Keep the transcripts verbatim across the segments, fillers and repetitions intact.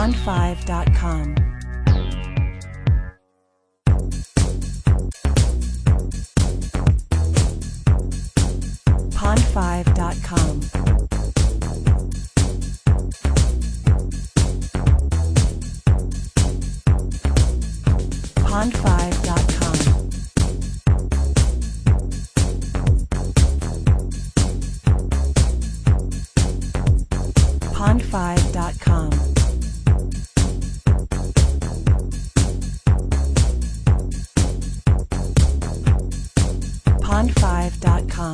pond five dot com. pond five dot com. pond five dot com. pond five dot com. pond five dot com.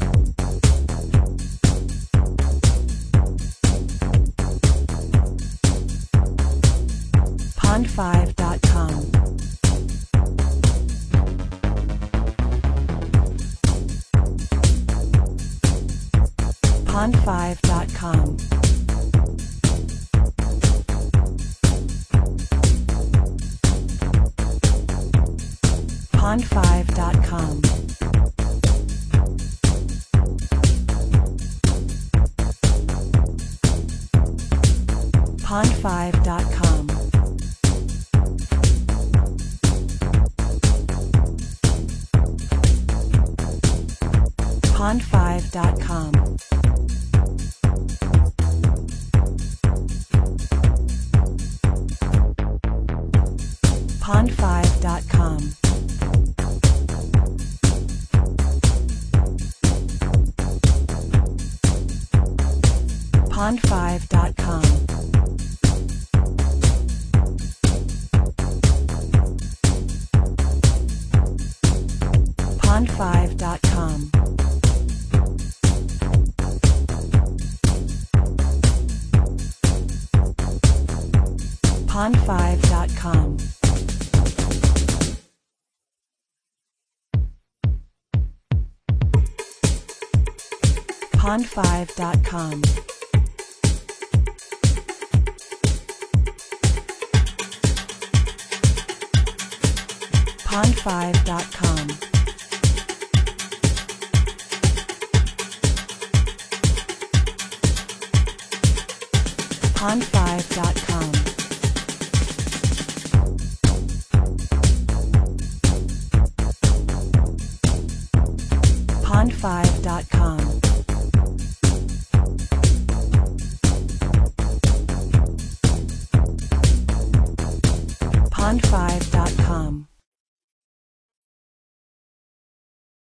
pond five dot com. pond five dot com. pond five dot com. pond five dot com. pond five dot com. pond five dot com. pond five dot com. pond five dot com. pond five dot com. pond five dot com. pond five dot com. pond five dot com. pond five dot com. pond five